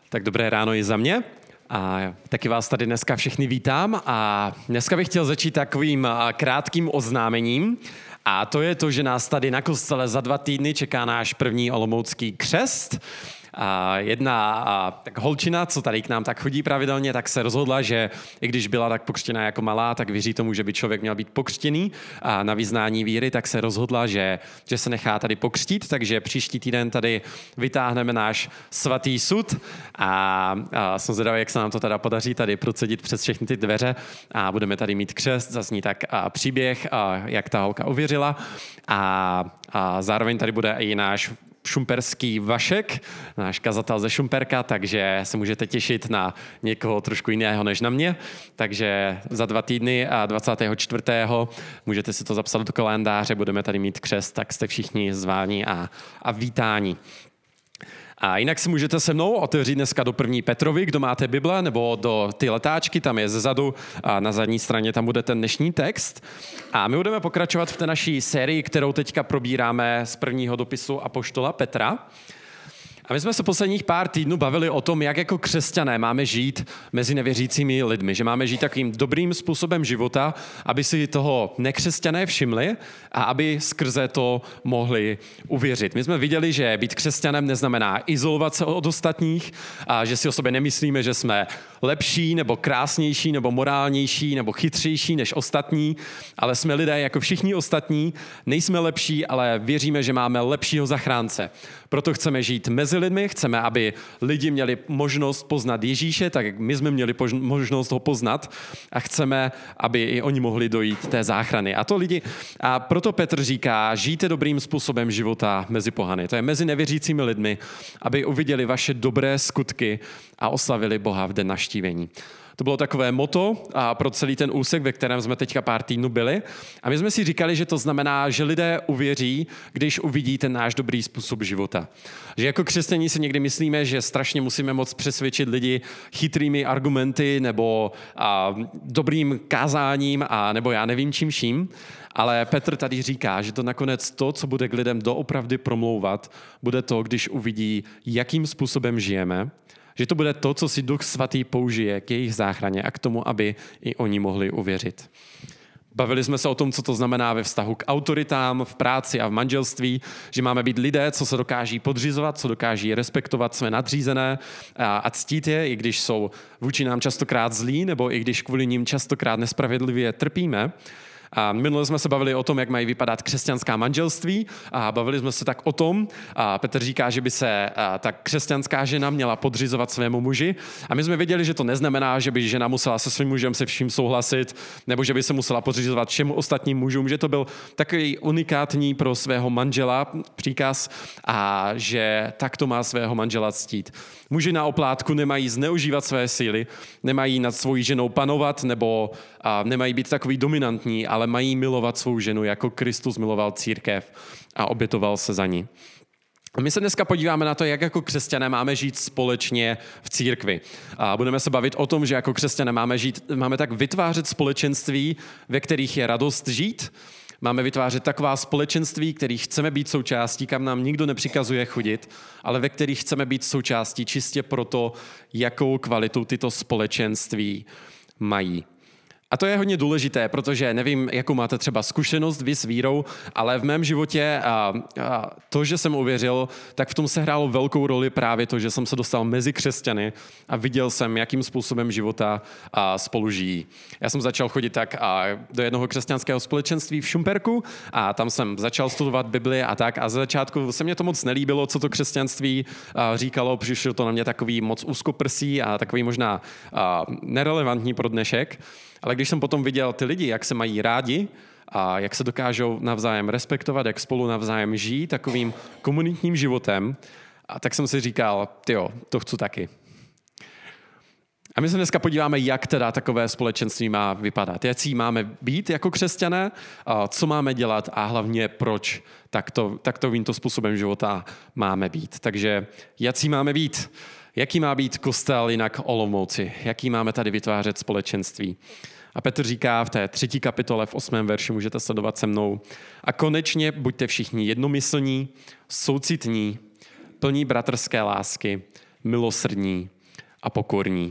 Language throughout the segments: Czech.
Tak dobré ráno i za mě. A taky vás tady dneska všechny vítám a dneska bych chtěl začít takovým krátkým oznámením. A to je to, že nás tady na kostele za 2 týdny čeká náš první olomoucký křest. A jedna tak holčina, co tady k nám tak chodí pravidelně, tak se rozhodla, že i když byla tak pokřtěná jako malá, tak věří tomu, že by člověk měl být pokřtěný a na vyznání víry, tak se rozhodla, že se nechá tady pokřtít, takže příští týden tady vytáhneme náš svatý sud a jsem zvědavý, jak se nám to teda podaří tady procedit přes všechny ty dveře a budeme tady mít křest, zazní tak příběh, jak ta holka uvěřila a zároveň tady bude i náš šumperský Vašek, náš kazatel ze Šumperka, takže se můžete těšit na někoho trošku jiného než na mě. Takže za 2 týdny a 24. můžete si to zapsat do kalendáře, budeme tady mít křest, tak jste všichni zváni a vítáni. A jinak si můžete se mnou otevřít dneska do 1. Petrovi, kdo máte Bible, nebo do ty letáčky, tam je zezadu a na zadní straně tam bude ten dnešní text. A my budeme pokračovat v té naší sérii, kterou teďka probíráme z prvního dopisu apoštola Petra. A my jsme se posledních pár týdnů bavili o tom, jak jako křesťané máme žít mezi nevěřícími lidmi, že máme žít takovým dobrým způsobem života, aby si toho nekřesťané všimli a aby skrze to mohli uvěřit. My jsme viděli, že být křesťanem neznamená izolovat se od ostatních a že si o sobě nemyslíme, že jsme lepší nebo krásnější nebo morálnější nebo chytřejší než ostatní, ale jsme lidé jako všichni ostatní, nejsme lepší, ale věříme, že máme lepšího zachránce. Proto chceme žít mezi lidmi, chceme, aby lidi měli možnost poznat Ježíše, tak jak my jsme měli možnost ho poznat a chceme, aby i oni mohli dojít té záchrany. A proto Petr říká, žijte dobrým způsobem života mezi pohany. To je mezi nevěřícími lidmi, aby uviděli vaše dobré skutky a oslavili Boha v den navštívení. To bylo takové motto pro celý ten úsek, ve kterém jsme teďka pár týdnů byli. A my jsme si říkali, že to znamená, že lidé uvěří, když uvidí ten náš dobrý způsob života. Že jako křesťané si někdy myslíme, že strašně musíme moc přesvědčit lidi chytrými argumenty nebo dobrým kázáním a nebo já nevím čím vším. Ale Petr tady říká, že to nakonec to, co bude k lidem doopravdy promlouvat, bude to, když uvidí, jakým způsobem žijeme, že to bude to, co si Duch Svatý použije k jejich záchraně a k tomu, aby i oni mohli uvěřit. Bavili jsme se o tom, co to znamená ve vztahu k autoritám, v práci a v manželství, že máme být lidé, co se dokáží podřizovat, co dokáží respektovat své nadřízené a ctít je, i když jsou vůči nám častokrát zlí, nebo i když kvůli ním častokrát nespravedlivě trpíme. A minule jsme se bavili o tom, jak mají vypadat křesťanská manželství a bavili jsme se tak o tom, a Petr říká, že by se ta křesťanská žena měla podřizovat svému muži a my jsme věděli, že to neznamená, že by žena musela se svým mužem se vším souhlasit nebo že by se musela podřizovat všem ostatním mužům, že to byl takový unikátní pro svého manžela příkaz a že takto má svého manžela ctít. Muži na oplátku nemají zneužívat své síly, nemají nad svojí ženou panovat nebo nemají být takový dominantní, ale mají milovat svou ženu, jako Kristus miloval církev a obětoval se za ní. A my se dneska podíváme na to, jak jako křesťané máme žít společně v církvi. A budeme se bavit o tom, že jako křesťané máme tak vytvářet společenství, ve kterých je radost žít. Máme vytvářet taková společenství, kterých chceme být součástí, kam nám nikdo nepřikazuje chodit, ale ve kterých chceme být součástí čistě proto, jakou kvalitu tyto společenství mají. A to je hodně důležité, protože nevím, jakou máte třeba zkušenost vy s vírou, ale v mém životě to, že jsem uvěřil, tak v tom se hrálo velkou roli právě to, že jsem se dostal mezi křesťany a viděl jsem, jakým způsobem života spolu žijí. Já jsem začal chodit tak do jednoho křesťanského společenství v Šumperku a tam jsem začal studovat Bibli a tak a za začátku se mě to moc nelíbilo, co to křesťanství říkalo, přišlo to na mě takový moc úzkoprsý a takový možná nerelevantní pro dnešek. Ale když jsem potom viděl ty lidi, jak se mají rádi a jak se dokážou navzájem respektovat, jak spolu navzájem žijí takovým komunitním životem, tak jsem si říkal, to chci taky. A my se dneska podíváme, jak teda takové společenství má vypadat. Jaký máme být jako křesťané, co máme dělat a hlavně proč takovýmto způsobem života máme být. Takže jaký máme být? Jaký má být kostel jinak Olomouci? Jaký máme tady vytvářet společenství? A Petr říká v té 3. kapitole v 8. verši, můžete sledovat se mnou. A konečně buďte všichni jednomyslní, soucitní, plní bratrské lásky, milosrdní, a pokorní.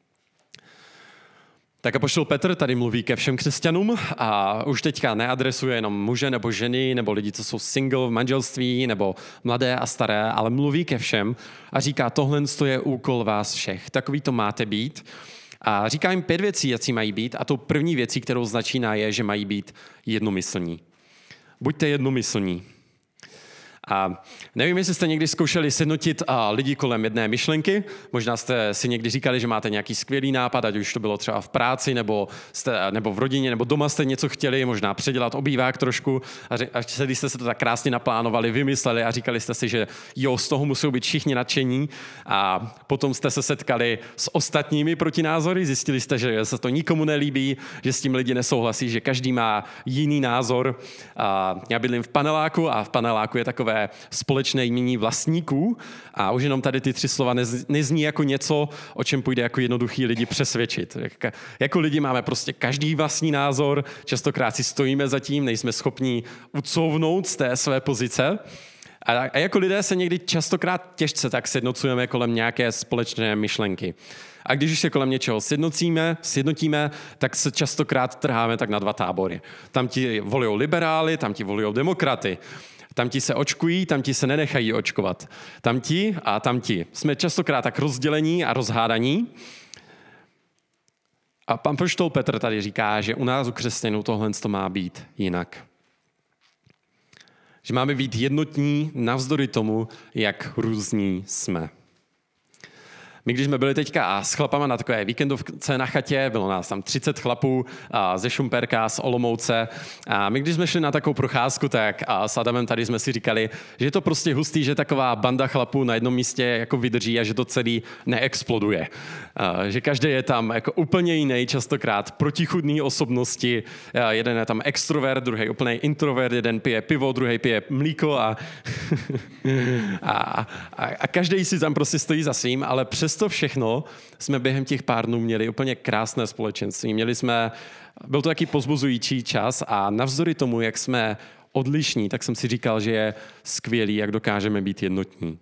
Tak apoštol Petr tady mluví ke všem křesťanům a už teďka neadresuje jenom muže nebo ženy, nebo lidi, co jsou single v manželství, nebo mladé a staré, ale mluví ke všem a říká, tohle je úkol vás všech. Takový to máte být. A říká jim 5 věcí, jací mají být, a tou první věcí, kterou začíná, je, že mají být jednomyslní. Buďte jednomyslní. A nevím, jestli jste někdy zkoušeli sjednotit lidi kolem jedné myšlenky. Možná jste si někdy říkali, že máte nějaký skvělý nápad, ať už to bylo třeba v práci, nebo v rodině, nebo doma jste něco chtěli, možná předělat obývák trošku. A když jste se to tak krásně naplánovali, vymysleli a říkali jste si, že jo, z toho musí být všichni nadšení. A potom jste se setkali s ostatními protinázory, zjistili jste, že se to nikomu nelíbí, že s tím lidi nesouhlasí, že každý má jiný názor. Já bydlím v paneláku a v paneláku je takové společné jmění vlastníků a už jenom tady ty 3 slova nezní jako něco, o čem půjde jako jednoduchý lidi přesvědčit. Jako lidi máme prostě každý vlastní názor, častokrát si stojíme za tím, nejsme schopni ucouvnout z té své pozice. A jako lidé se někdy častokrát těžce tak sjednocujeme kolem nějaké společné myšlenky. A když už se kolem něčeho sjednotíme, tak se častokrát trháme tak na 2 tábory. Tam ti volujou liberály, tam ti volujou demokraty. Tam ti se očkují, tam ti se nenechají očkovat. Tam ti a tam ti. Jsme častokrát tak rozdělení a rozhádaní. A pan apoštol Petr tady říká, že u nás, u křesťanů, tohle to má být jinak. Že máme být jednotní navzdory tomu, jak různí jsme. My, když jsme byli teďka s chlapama na takové víkendovce na chatě, bylo nás tam 30 chlapů ze Šumperka, z Olomouce. A my, když jsme šli na takovou procházku, tak s Adamem tady jsme si říkali, že je to prostě hustý, že taková banda chlapů na jednom místě jako vydrží a že to celý neexploduje. Že každý je tam jako úplně jiný, častokrát protichůdný osobnosti. Jeden je tam extrovert, druhý úplný introvert, jeden pije pivo, druhý pije mlíko a každý si tam prostě stojí za svým, ale přesto všechno jsme během těch pár dnů měli úplně krásné společenství. Byl to taky pozbuzující čas a navzdory tomu, jak jsme odlišní, tak jsem si říkal, že je skvělý, jak dokážeme být jednotní.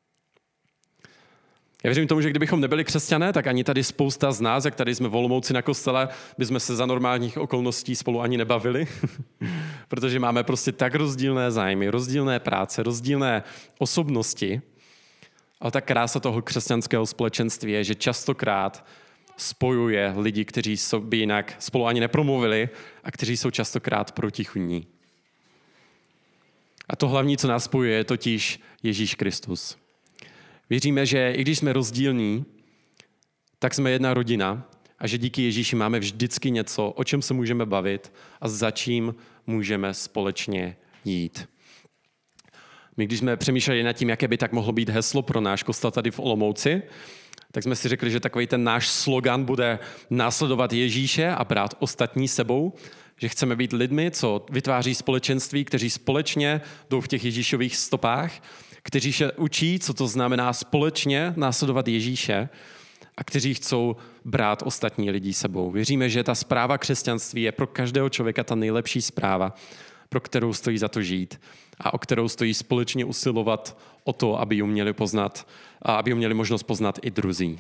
Já věřím tomu, že kdybychom nebyli křesťané, tak ani tady spousta z nás, jak tady jsme v Olomouci na kostele, bychom se za normálních okolností spolu ani nebavili, protože máme prostě tak rozdílné zájmy, rozdílné práce, rozdílné osobnosti. Ale ta krása toho křesťanského společenství je, že častokrát spojuje lidi, kteří by jinak spolu ani nepromluvili a kteří jsou častokrát protichůdní. A to hlavní, co nás spojuje, je totiž Ježíš Kristus. Věříme, že i když jsme rozdílní, tak jsme jedna rodina a že díky Ježíši máme vždycky něco, o čem se můžeme bavit a za čím můžeme společně jít. My, když jsme přemýšleli nad tím, jaké by tak mohlo být heslo pro náš kostel tady v Olomouci, tak jsme si řekli, že takový ten náš slogan bude následovat Ježíše a brát ostatní sebou, že chceme být lidmi, co vytváří společenství, kteří společně jdou v těch Ježíšových stopách, kteří se učí, co to znamená společně následovat Ježíše a kteří chcou brát ostatní lidi sebou. Věříme, že ta zpráva křesťanství je pro každého člověka ta nejlepší zpráva, pro kterou stojí za to žít a o kterou stojí společně usilovat o to, aby ji měli poznat a aby ji měli možnost poznat i druzí.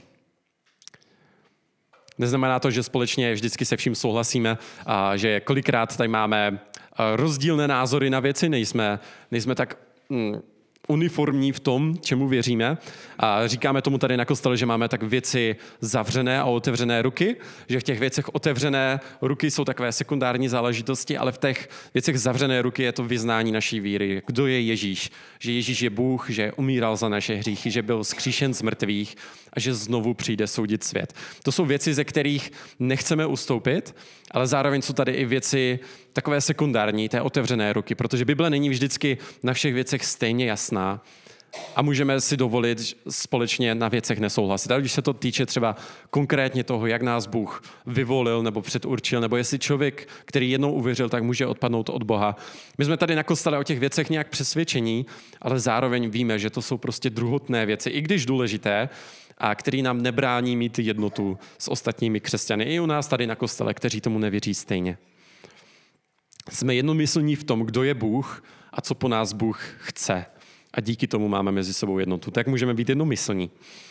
Neznamená to, že společně vždycky se vším souhlasíme a že kolikrát tady máme rozdílné názory na věci, nejsme tak uniformní v tom, čemu věříme. A říkáme tomu tady na kostele, že máme tak věci zavřené a otevřené ruky, že v těch věcech otevřené ruky jsou takové sekundární záležitosti, ale v těch věcech zavřené ruky je to vyznání naší víry. Kdo je Ježíš? Že Ježíš je Bůh, že umíral za naše hříchy, že byl vzkříšen z mrtvých a že znovu přijde soudit svět. To jsou věci, ze kterých nechceme ustoupit, ale zároveň jsou tady i věci takové sekundární, té otevřené ruky, protože Bible není vždycky na všech věcech stejně jasná a můžeme si dovolit společně na věcech nesouhlasit. Ale když se to týče třeba konkrétně toho, jak nás Bůh vyvolil nebo předurčil, nebo jestli člověk, který jednou uvěřil, tak může odpadnout od Boha. My jsme tady na kostele o těch věcech nějak přesvědčení, ale zároveň víme, že to jsou prostě druhotné věci, i když důležité, a který nám nebrání mít jednotu s ostatními křesťany. I u nás tady na kostele, kteří tomu nevěří stejně. Jsme jednomyslní v tom, kdo je Bůh a co po nás Bůh chce. A díky tomu máme mezi sebou jednotu. Tak můžeme být jednomyslní.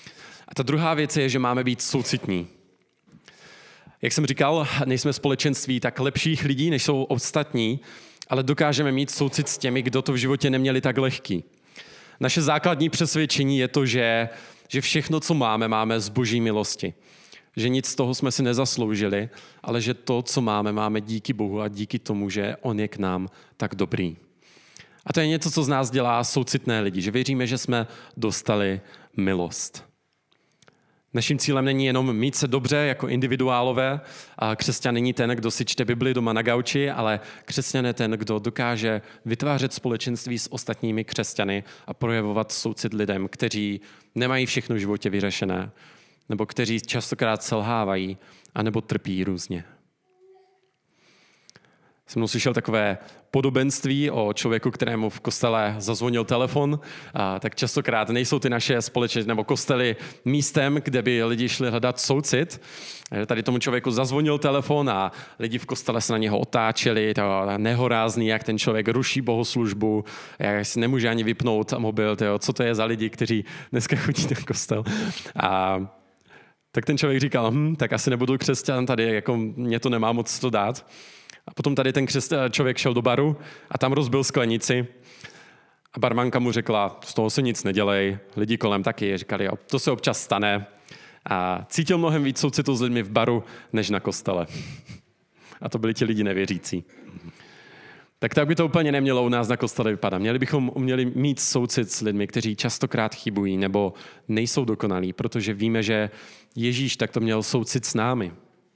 A ta druhá věc je, že máme být soucitní. Jak jsem říkal, nejsme společenství tak lepších lidí, než jsou ostatní, ale dokážeme mít soucit s těmi, kdo to v životě neměli tak lehký. Naše základní přesvědčení je to, že všechno, co máme, máme z Boží milosti. Že nic z toho jsme si nezasloužili, ale že to, co máme, máme díky Bohu a díky tomu, že On je k nám tak dobrý. A to je něco, co z nás dělá soucitné lidi, že věříme, že jsme dostali milost. Naším cílem není jenom mít se dobře jako individuálové. A křesťan není ten, kdo si čte Bibli doma na gauči, ale křesťan je ten, kdo dokáže vytvářet společenství s ostatními křesťany a projevovat soucit lidem, kteří nemají všechno v životě vyřešené, nebo kteří častokrát selhávají, anebo trpí různě. Jsem slyšel takové podobenství o člověku, kterému v kostele zazvonil telefon, tak častokrát nejsou ty naše společnosti nebo kostely místem, kde by lidi šli hledat soucit. Tady tomu člověku zazvonil telefon a lidi v kostele se na něho otáčeli, to nehorázný, jak ten člověk ruší bohoslužbu, jak si nemůže ani vypnout mobil, co to je za lidi, kteří dneska chodí na kostel. Tak ten člověk říkal, tak asi nebudu křesťan, tady jako mě to nemá moc to dát. A potom tady ten člověk šel do baru a tam rozbil sklenici a barmanka mu řekla, z toho se nic nedělej, lidi kolem taky říkali, jo, to se občas stane. A cítil mnohem víc soucitu s lidmi v baru, než na kostele. A to byli ti lidi nevěřící. Tak by to úplně nemělo u nás na kostele vypadat. Měli bychom uměli mít soucit s lidmi, kteří častokrát chybují nebo nejsou dokonalí, protože víme, že Ježíš takto měl soucit s námi.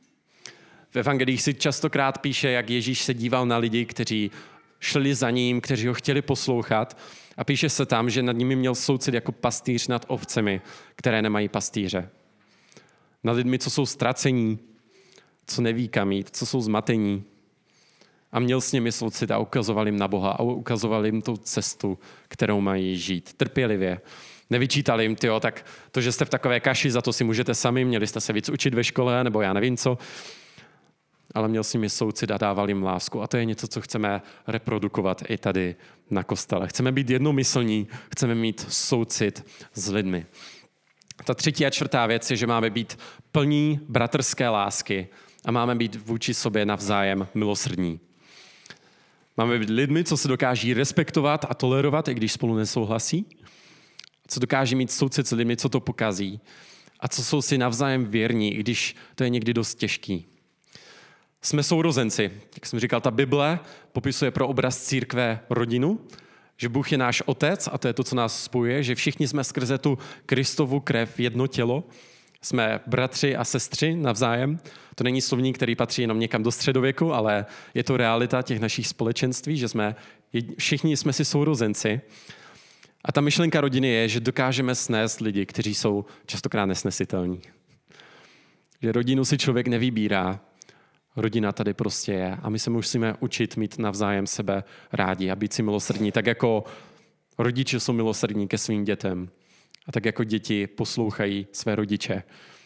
V evangelích si častokrát píše, jak Ježíš se díval na lidi, kteří šli za ním, kteří ho chtěli poslouchat a píše se tam, že nad nimi měl soucit jako pastýř nad ovcemi, které nemají pastýře. Nad lidmi, co jsou ztracení, co neví kam jít, co jsou zmatení. A měl s nimi soucit a ukazoval jim na Boha a ukazoval jim tu cestu, kterou mají žít. Trpělivě. Nevyčítal jim, tak to, že jste v takové kaši, za to si můžete sami, měli jste se víc učit ve škole, nebo já nevím co. Ale měl s nimi soucit a dával jim lásku. A to je něco, co chceme reprodukovat i tady na kostele. Chceme být jednomyslní, chceme mít soucit s lidmi. Ta třetí a čtvrtá věc je, že máme být plní bratrské lásky a máme být vůči sobě navzájem milosrdní. Máme být lidmi, co se dokáží respektovat a tolerovat, i když spolu nesouhlasí, co dokáží mít soucit s lidmi, co to pokazí a co jsou si navzájem věrní, i když to je někdy dost těžký. Jsme sourozenci. Jak jsem říkal, ta Bible popisuje pro obraz církve rodinu, že Bůh je náš otec a to je to, co nás spojuje, že všichni jsme skrze tu Kristovu krev jedno tělo. Jsme bratři a sestry navzájem. To není slovník, který patří jenom někam do středověku, ale je to realita těch našich společenství, že všichni jsme si sourozenci. A ta myšlenka rodiny je, že dokážeme snést lidi, kteří jsou častokrát nesnesitelní. Že rodinu si člověk nevybírá, rodina tady prostě je a my se musíme učit mít navzájem sebe rádi a být si milosrdní, tak jako rodiče jsou milosrdní ke svým dětem a tak jako děti poslouchají své rodiče.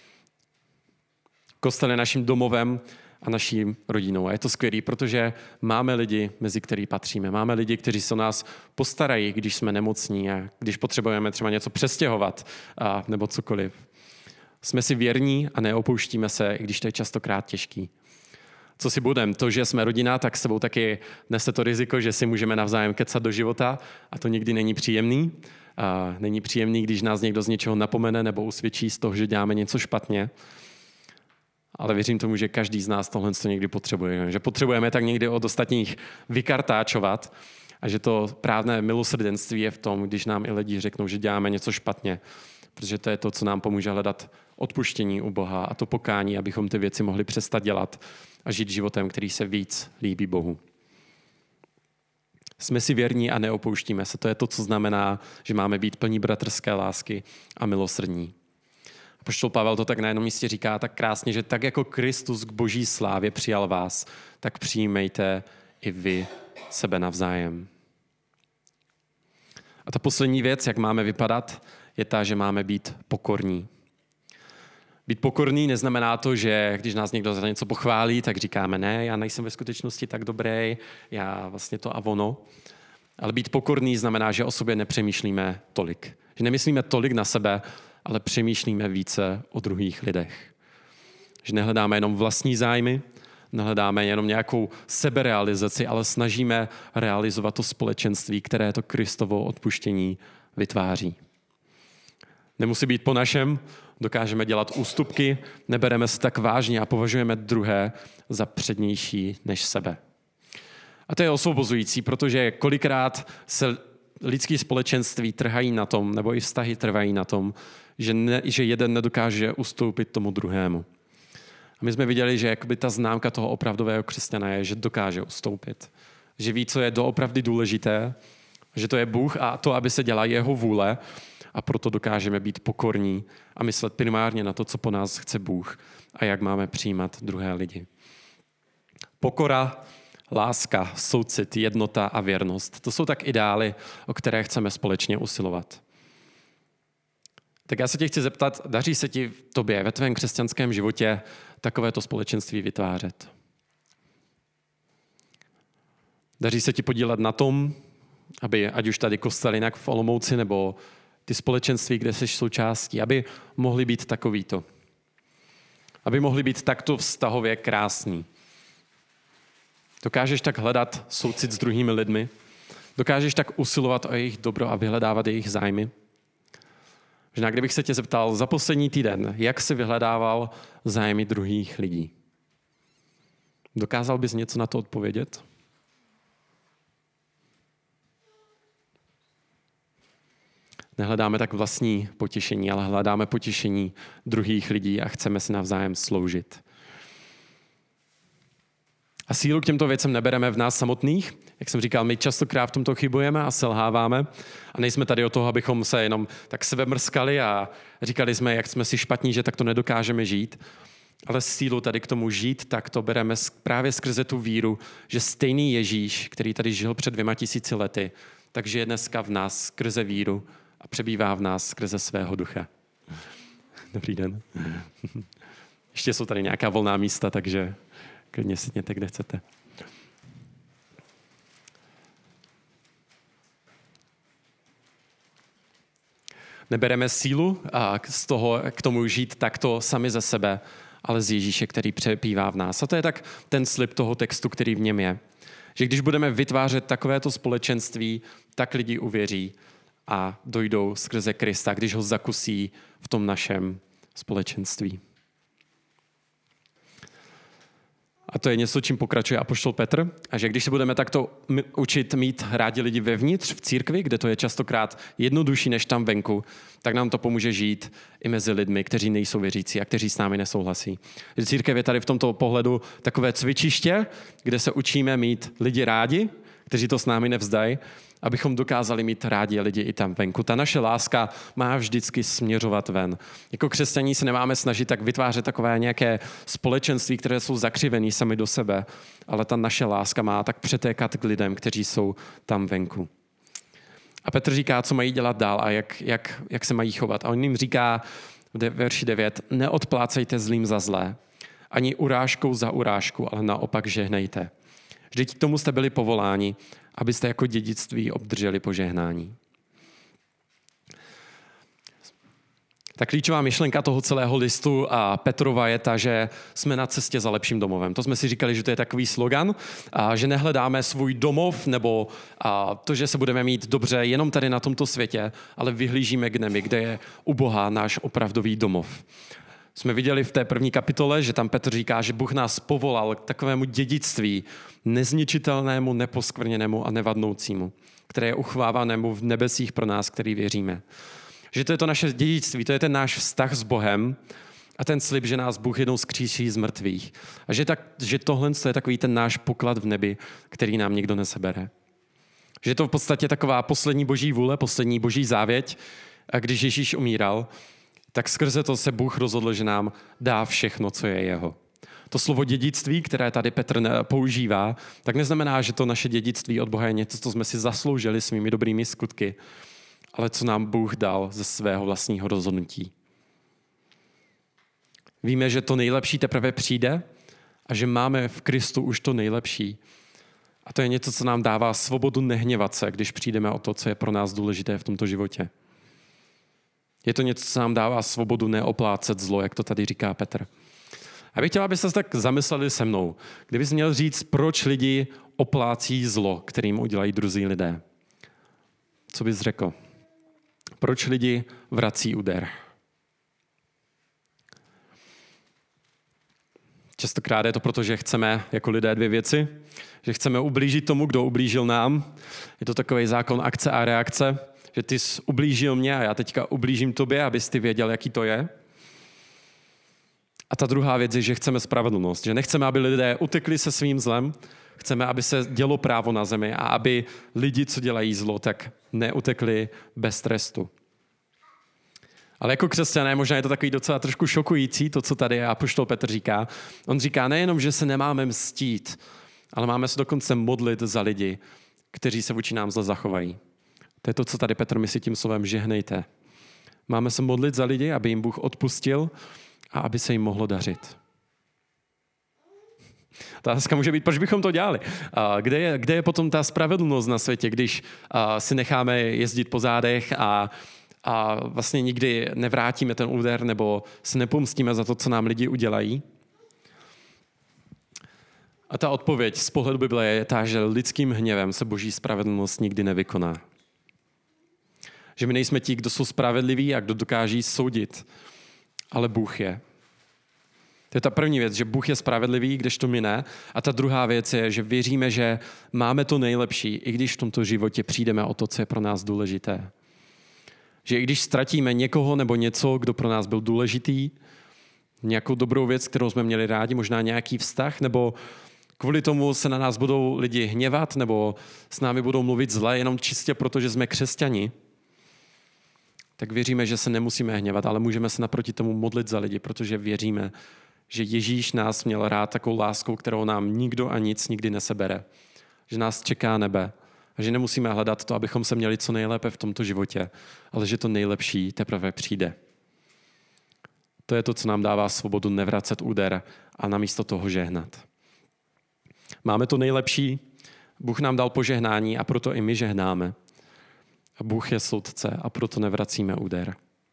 Kostel je naším domovem a naší rodinou. A je to skvělé, protože máme lidi, mezi který patříme. Máme lidi, kteří se o nás postarají, když jsme nemocní a když potřebujeme třeba něco přestěhovat nebo cokoliv. Jsme si věrní a neopouštíme se, i když to je častokrát těžký. Co si budem? To, že jsme rodina, tak s sebou taky nese to riziko, že si můžeme navzájem kecat do života a to nikdy není příjemný. Není příjemný, když nás někdo z něčeho napomene nebo usvědčí z toho, že děláme něco špatně. Ale věřím tomu, že každý z nás tohle někdy potřebuje. Že potřebujeme tak někdy od ostatních vykartáčovat a že to právě milosrdenství je v tom, když nám i lidi řeknou, že děláme něco špatně. Protože to je to, co nám pomůže hledat odpuštění u Boha a to pokání, abychom ty věci mohli přestat dělat a žít životem, který se víc líbí Bohu. Jsme si věrní a neopouštíme se. To je to, co znamená, že máme být plní bratrské lásky a milosrdní. Apoštol Pavel to tak na jednom místě říká tak krásně, že tak jako Kristus k boží slávě přijal vás, tak přijmejte i vy sebe navzájem. A ta poslední věc, jak máme vypadat, je ta, že máme být pokorní. Být pokorný neznamená to, že když nás někdo za něco pochválí, tak říkáme, ne, já nejsem ve skutečnosti tak dobrý, já vlastně to a ono. Ale být pokorný znamená, že o sobě nepřemýšlíme tolik. Že nemyslíme tolik na sebe, ale přemýšlíme více o druhých lidech. Že nehledáme jenom vlastní zájmy, nehledáme jenom nějakou seberealizaci, ale snažíme realizovat to společenství, které to Kristovo odpuštění vytváří. Nemusí být po našem, dokážeme dělat ústupky, nebereme se tak vážně a považujeme druhé za přednější než sebe. A to je osvobozující, protože kolikrát se lidské společenství trhají na tom, nebo i vztahy trvají na tom, že jeden nedokáže ustoupit tomu druhému. A my jsme viděli, že jakoby ta známka toho opravdového křesťana je, že dokáže ustoupit. Že ví, co je doopravdy důležité, že to je Bůh a to, aby se dělá jeho vůle, a proto dokážeme být pokorní a myslet primárně na to, co po nás chce Bůh a jak máme přijímat druhé lidi. Pokora, láska, soucit, jednota a věrnost. To jsou tak ideály, o které chceme společně usilovat. Tak já se tě chci zeptat, daří se ti v tobě, ve tvém křesťanském životě takovéto společenství vytvářet? Daří se ti podílet na tom, aby ať už tady kostel jinak v Olomouci nebo ty společenství, kde jsi součástí, aby mohli být takovýto. Aby mohli být takto vztahově krásní. Dokážeš tak hledat soucit s druhými lidmi? Dokážeš tak usilovat o jejich dobro a vyhledávat jejich zájmy? Možná kdybych se tě zeptal za poslední týden, jak jsi vyhledával zájmy druhých lidí? Dokázal bys něco na to odpovědět? Nehledáme tak vlastní potěšení, ale hledáme potěšení druhých lidí a chceme si navzájem sloužit. A sílu k těmto věcem nebereme v nás samotných. Jak jsem říkal, my častokrát v tomto chybujeme a selháváme. A nejsme tady o toho, abychom se jenom tak sebemrskali a říkali jsme, jak jsme si špatní, že tak to nedokážeme žít. Ale sílu tady k tomu žít, tak to bereme právě skrze tu víru, že stejný Ježíš, který tady žil před 2000 lety, takže je dneska v nás skrze víru a přebývá v nás skrze svého ducha. Dobrý den. Ještě jsou tady nějaká volná místa, takže klidně sedněte, kde chcete. Nebereme sílu z toho, k tomu žít takto sami ze sebe, ale z Ježíše, který přebývá v nás. A to je tak ten slib toho textu, který v něm je. Že když budeme vytvářet takovéto společenství, tak lidi uvěří a dojdou skrze Krista, když ho zakusí v tom našem společenství. A to je něco, čím pokračuje apoštol Petr. A že když se budeme takto učit mít rádi lidi vevnitř v církvi, kde to je častokrát jednodušší než tam venku, tak nám to pomůže žít i mezi lidmi, kteří nejsou věřící a kteří s námi nesouhlasí. Že církev je tady v tomto pohledu takové cvičiště, kde se učíme mít lidi rádi, kteří to s námi nevzdají, abychom dokázali mít rádi lidi i tam venku. Ta naše láska má vždycky směřovat ven. Jako křesťaní se nemáme snažit tak vytvářet takové nějaké společenství, které jsou zakřivený sami do sebe, ale ta naše láska má tak přetékat k lidem, kteří jsou tam venku. A Petr říká, co mají dělat dál a jak se mají chovat. A on jim říká v verši 9, neodplácejte zlým za zlé, ani urážkou za urážku, ale naopak žehnejte. Vždyť k tomu jste byli povoláni, abyste jako dědictví obdrželi požehnání. Ta klíčová myšlenka toho celého listu a Petrova je ta, že jsme na cestě za lepším domovem. To jsme si říkali, že to je takový slogan, a že nehledáme svůj domov nebo to, že se budeme mít dobře jenom tady na tomto světě, ale vyhlížíme k nebi, kde je u Boha náš opravdový domov. Jsme viděli v té první kapitole, že tam Petr říká, že Bůh nás povolal k takovému dědictví nezničitelnému, neposkvrněnému a nevadnoucímu, které je uchvávanému v nebesích pro nás, který věříme. Že to je to naše dědictví, to je ten náš vztah s Bohem a ten slib, že nás Bůh jednou zkřísí z mrtvých. A že tohle je takový ten náš poklad v nebi, který nám nikdo nesebere. Že je to v podstatě taková poslední boží vůle, poslední boží závěť, a když Ježíš umíral, tak skrze to se Bůh rozhodl, že nám dá všechno, co je jeho. To slovo dědictví, které tady Petr používá, tak neznamená, že to naše dědictví od Boha je něco, co jsme si zasloužili svými dobrými skutky, ale co nám Bůh dal ze svého vlastního rozhodnutí. Víme, že to nejlepší teprve přijde a že máme v Kristu už to nejlepší. A to je něco, co nám dává svobodu nehněvat se, když přijdeme o to, co je pro nás důležité v tomto životě. Je to něco, co nám dává svobodu neoplácet zlo, jak to tady říká Petr. Já bych chtěl, abyste se tak zamysleli se mnou. Kdybys měl říct, proč lidi oplácí zlo, kterým udělají druzí lidé. Co bys řekl? Proč lidi vrací úder? Častokrát je to proto, že chceme jako lidé dvě věci. Že chceme ublížit tomu, kdo ublížil nám. Je to takový zákon akce a reakce. Že ty jsi ublížil mě a já teďka ublížím tobě, abys ty věděl, jaký to je. A ta druhá věc je, že chceme spravedlnost. Že nechceme, aby lidé utekli se svým zlem. Chceme, aby se dělo právo na zemi a aby lidi, co dělají zlo, tak neutekli bez trestu. Ale jako křesťané možná je to takový docela trošku šokující, to, co tady apoštol Petr říká. On říká nejenom, že se nemáme mstít, ale máme se dokonce modlit za lidi, kteří se vůči nám zle zachovají. To je to, co tady Petr myslí tím slovem žehnejte. Máme se modlit za lidi, aby jim Bůh odpustil a aby se jim mohlo dařit. Ta otázka může být, proč bychom to dělali? Kde je potom ta spravedlnost na světě, když si necháme jezdit po zádech a vlastně nikdy nevrátíme ten úder nebo se nepomstíme za to, co nám lidi udělají? A ta odpověď z pohledu Bible je ta, že lidským hněvem se boží spravedlnost nikdy nevykoná. Že my nejsme ti, kdo jsou spravedliví a kdo dokáží soudit, ale Bůh je. To je ta první věc, že Bůh je spravedlivý, kdežto my ne. A ta druhá věc je, že věříme, že máme to nejlepší, i když v tomto životě přijdeme o to, co je pro nás důležité. Že i když ztratíme někoho nebo něco, kdo pro nás byl důležitý, nějakou dobrou věc, kterou jsme měli rádi, možná nějaký vztah, nebo kvůli tomu se na nás budou lidi hněvat, nebo s námi budou mluvit zle, jenom čistě proto, že jsme křesťani, tak věříme, že se nemusíme hněvat, ale můžeme se naproti tomu modlit za lidi, protože věříme, že Ježíš nás měl rád takovou láskou, kterou nám nikdo a nic nikdy nesebere. Že nás čeká nebe a že nemusíme hledat to, abychom se měli co nejlépe v tomto životě, ale že to nejlepší teprve přijde. To je to, co nám dává svobodu nevracet úder a namísto toho žehnat. Máme to nejlepší, Bůh nám dal požehnání a proto i my žehnáme. A Bůh je soudce a proto nevracíme úder.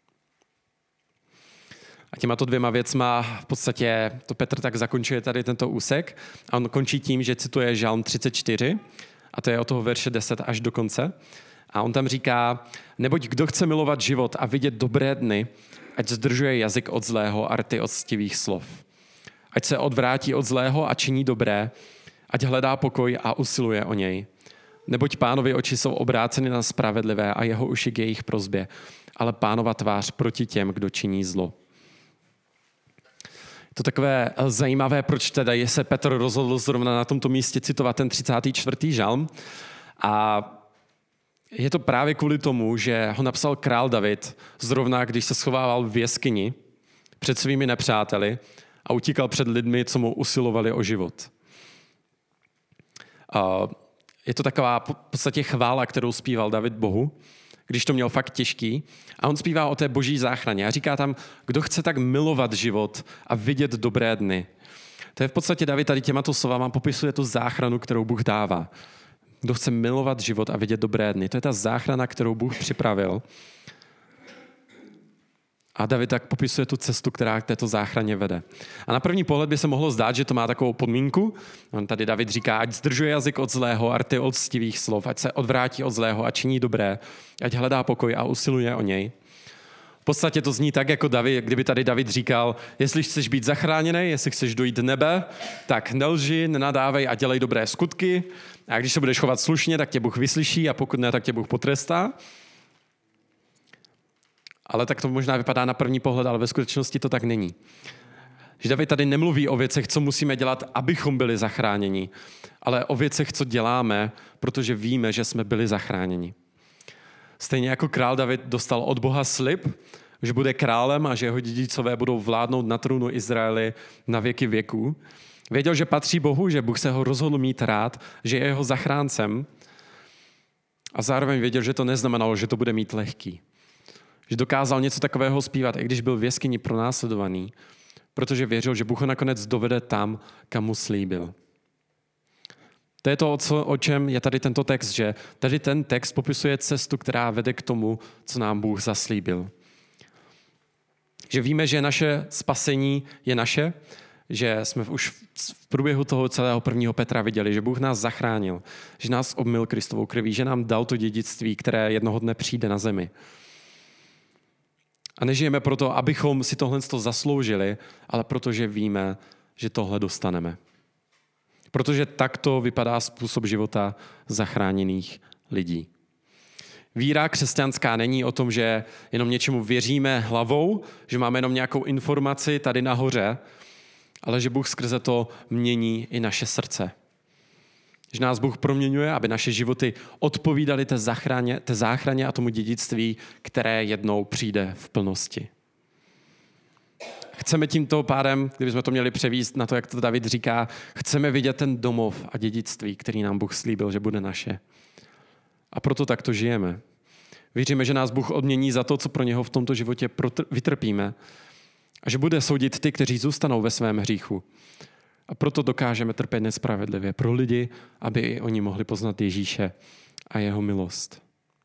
A těmato dvěma věcma v podstatě to Petr tak zakončuje tady tento úsek. A on končí tím, že cituje Žalm 34, a to je od toho verše 10 až do konce. A on tam říká, neboť kdo chce milovat život a vidět dobré dny, ať zdržuje jazyk od zlého a rty od stivých slov. Ať se odvrátí od zlého a činí dobré, ať hledá pokoj a usiluje o něj. Neboť Pánovi oči jsou obráceny na spravedlivé a jeho uši k jejich prosbě, ale Pánova tvář proti těm, kdo činí zlo. Je to takové zajímavé, proč teda se Petr rozhodl zrovna na tomto místě citovat ten 34. žalm. A je to právě kvůli tomu, že ho napsal král David, zrovna když se schovával v jeskyni před svými nepřáteli a utíkal před lidmi, co mu usilovali o život. Je to taková v podstatě chvála, kterou zpíval David Bohu, když to měl fakt těžký. A on zpívá o té boží záchraně. A říká tam, kdo chce tak milovat život a vidět dobré dny. To je v podstatě David tady těmato slovama popisuje tu záchranu, kterou Bůh dává. Kdo chce milovat život a vidět dobré dny. To je ta záchrana, kterou Bůh připravil. A David tak popisuje tu cestu, která k této záchraně vede. A na první pohled by se mohlo zdát, že to má takovou podmínku. Tady David říká, ať zdržuje jazyk od zlého a rty od stivých slov, ať se odvrátí od zlého a činí dobré, ať hledá pokoj a usiluje o něj. V podstatě to zní tak, jako David, kdyby tady David říkal, jestli chceš být zachráněný, jestli chceš dojít nebe, tak nelži, nenadávej a dělej dobré skutky. A když se budeš chovat slušně, tak tě Bůh vyslyší a pokud ne, tak tě Bůh potrestá. Ale tak to možná vypadá na první pohled, ale ve skutečnosti to tak není. Že David tady nemluví o věcech, co musíme dělat, abychom byli zachráněni, ale o věcech, co děláme, protože víme, že jsme byli zachráněni. Stejně jako král David dostal od Boha slib, že bude králem a že jeho dědicové budou vládnout na trůnu Izraeli na věky věků. Věděl, že patří Bohu, že Bůh se ho rozhodl mít rád, že je jeho zachráncem a zároveň věděl, že to neznamenalo, že to bude mít lehký. Že dokázal něco takového zpívat, i když byl v jeskyni pronásledovaný, protože věřil, že Bůh ho nakonec dovede tam, kam mu slíbil. To je to, o čem je tady tento text, že tady ten text popisuje cestu, která vede k tomu, co nám Bůh zaslíbil. Že víme, že naše spasení je naše, že jsme už v průběhu toho celého 1. Petra viděli, že Bůh nás zachránil, že nás obmyl Kristovou krví, že nám dal to dědictví, které jednoho dne přijde na zemi. A nežijeme proto, abychom si tohle zasloužili, ale protože víme, že tohle dostaneme. Protože takto vypadá způsob života zachráněných lidí. Víra křesťanská není o tom, že jenom něčemu věříme hlavou, že máme jenom nějakou informaci tady nahoře, ale že Bůh skrze to mění i naše srdce. Že nás Bůh proměňuje, aby naše životy odpovídaly té záchraně a tomu dědictví, které jednou přijde v plnosti. Chceme tímto pádem, kdybychom to měli převíst na to, jak to David říká, chceme vidět ten domov a dědictví, který nám Bůh slíbil, že bude naše. A proto takto žijeme. Věříme, že nás Bůh odmění za to, co pro něho v tomto životě vytrpíme a že bude soudit ty, kteří zůstanou ve svém hříchu. A proto dokážeme trpět nespravedlivě pro lidi, aby i oni mohli poznat Ježíše a jeho milost.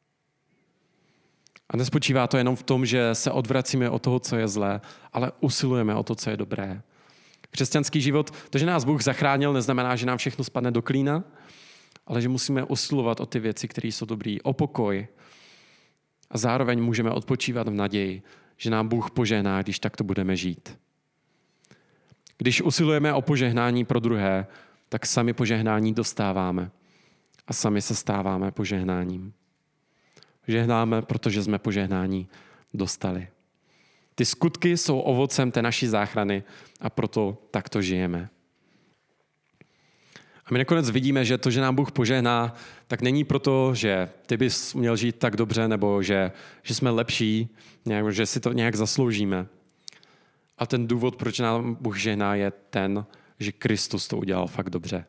A nespočívá to jenom v tom, že se odvracíme od toho, co je zlé, ale usilujeme o to, co je dobré. Křesťanský život, to, že nás Bůh zachránil, neznamená, že nám všechno spadne do klína, ale že musíme usilovat o ty věci, které jsou dobré, o pokoj. A zároveň můžeme odpočívat v naději, že nám Bůh požehná, když takto budeme žít. Když usilujeme o požehnání pro druhé, tak sami požehnání dostáváme a sami se stáváme požehnáním. Žehnáme, protože jsme požehnání dostali. Ty skutky jsou ovocem té naší záchrany a proto takto žijeme. A my nakonec vidíme, že to, že nám Bůh požehná, tak není proto, že ty bys měl žít tak dobře, nebo že jsme lepší, že si to nějak zasloužíme. A ten důvod, proč nám Bůh žehná, je ten, že Kristus to udělal fakt dobře.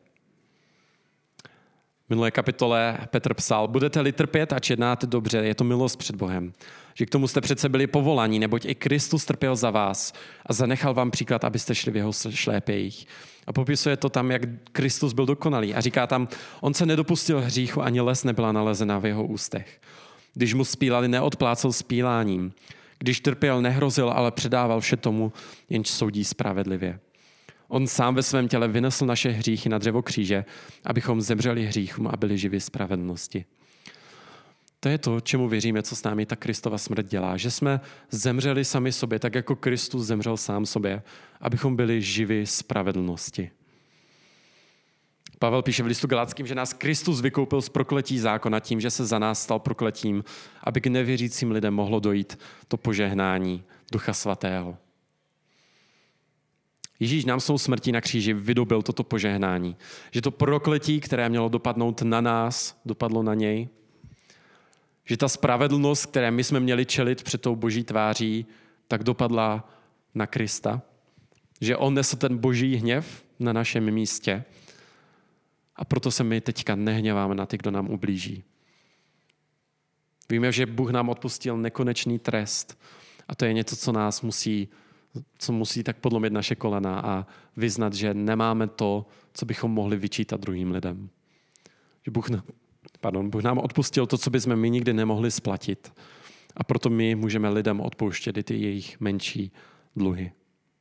V minulé kapitole Petr psal, budete-li trpět, ač jednáte dobře, je to milost před Bohem. Že k tomu jste přece byli povolaní, neboť i Kristus trpěl za vás a zanechal vám příklad, abyste šli v jeho šlépějích. A popisuje to tam, jak Kristus byl dokonalý. A říká tam, on se nedopustil hříchu, ani les nebyla nalezena v jeho ústech. Když mu spílali, neodplácel spíláním. Když trpěl, nehrozil, ale předával vše tomu, jenž soudí spravedlivě. On sám ve svém těle vynesl naše hříchy na dřevo kříže, abychom zemřeli hříchům a byli živi spravedlnosti. To je to, čemu věříme, co s námi ta Kristova smrt dělá. Že jsme zemřeli sami sobě, tak jako Kristus zemřel sám sobě, abychom byli živi spravedlnosti. Pavel píše v listu Galackým, že nás Kristus vykoupil z prokletí zákona tím, že se za nás stal prokletím, aby k nevěřícím lidem mohlo dojít to požehnání Ducha Svatého. Ježíš nám svou smrtí na kříži vydobil toto požehnání. Že to prokletí, které mělo dopadnout na nás, dopadlo na něj. Že ta spravedlnost, které my jsme měli čelit před tou boží tváří, tak dopadla na Krista. Že on nesl ten boží hněv na našem místě. A proto se my teďka nehněváme na ty, kdo nám ublíží. Víme, že Bůh nám odpustil nekonečný trest. A to je něco, co musí tak podlomit naše kolena a vyznat, že nemáme to, co bychom mohli vyčítat druhým lidem. Že Bůh nám odpustil to, co bychom my nikdy nemohli splatit. A proto my můžeme lidem odpouštět i ty jejich menší dluhy.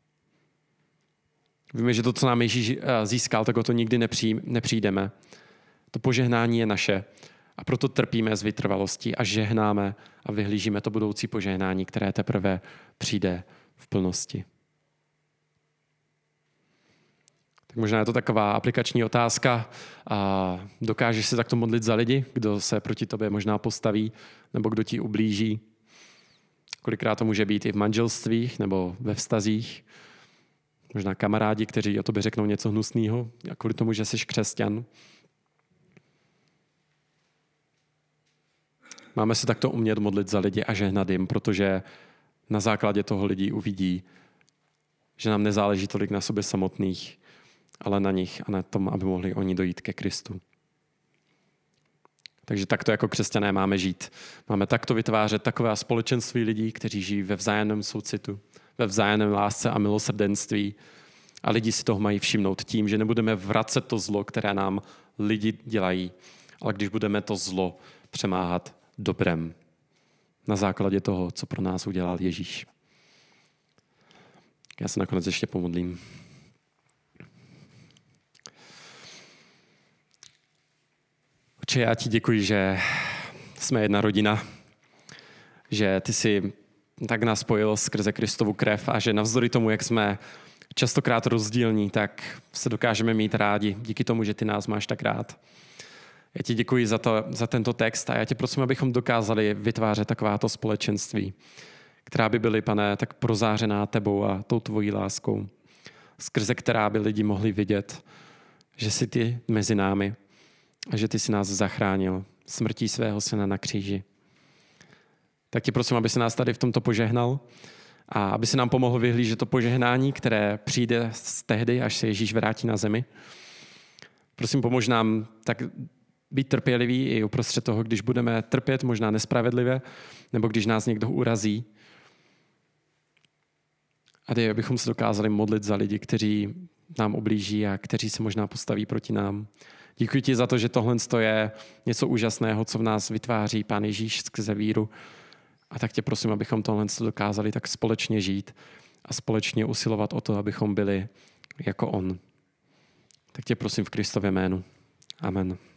Víme, že to, co nám Ježíš získal, tak o to nikdy nepřijdeme. To požehnání je naše a proto trpíme z vytrvalostí a žehnáme a vyhlížíme to budoucí požehnání, které teprve přijde v plnosti. Tak možná je to taková aplikační otázka. Dokážeš se takto modlit za lidi, kdo se proti tobě možná postaví nebo kdo ti ublíží? Kolikrát to může být i v manželstvích nebo ve vztazích. Možná kamarádi, kteří o tobě řeknou něco hnusného, a kvůli tomu, že jsi křesťan. Máme se takto umět modlit za lidi a žehnat jim, protože na základě toho lidi uvidí, že nám nezáleží tolik na sobě samotných, ale na nich a na tom, aby mohli oni dojít ke Kristu. Takže takto jako křesťané máme žít. Máme takto vytvářet takové společenství lidí, kteří žijí ve vzájemném soucitu, ve vzájemném lásce a milosrdenství. A lidi si toho mají všimnout tím, že nebudeme vracet to zlo, které nám lidi dělají, ale když budeme to zlo přemáhat dobrem na základě toho, co pro nás udělal Ježíš. Já se nakonec ještě pomodlím. Otče, já ti děkuji, že jsme jedna rodina, že ty jsi tak nás spojil skrze Kristovu krev a že navzdory tomu, jak jsme častokrát rozdílní, tak se dokážeme mít rádi díky tomu, že ty nás máš tak rád. Já ti děkuji za tento text a já tě prosím, abychom dokázali vytvářet takováto společenství, která by byly, Pane, tak prozářená tebou a tou tvojí láskou, skrze která by lidi mohli vidět, že jsi ty mezi námi a že ty jsi nás zachránil smrtí svého syna na kříži. Tak tě prosím, aby se nás tady v tomto požehnal a aby se nám pomohl vyhlížet to požehnání, které přijde z tehdy, až se Ježíš vrátí na zemi. Prosím, pomož nám tak být trpěliví i uprostřed toho, když budeme trpět, možná nespravedlivě, nebo když nás někdo urazí. A dej, abychom se dokázali modlit za lidi, kteří nám ublíží a kteří se možná postaví proti nám. Děkuji ti za to, že tohle je něco úžasného, co v nás vytváří Pán Ježíš skrze víru. A tak tě prosím, abychom tohle dokázali tak společně žít a společně usilovat o to, abychom byli jako on. Tak tě prosím v Kristově jménu. Amen.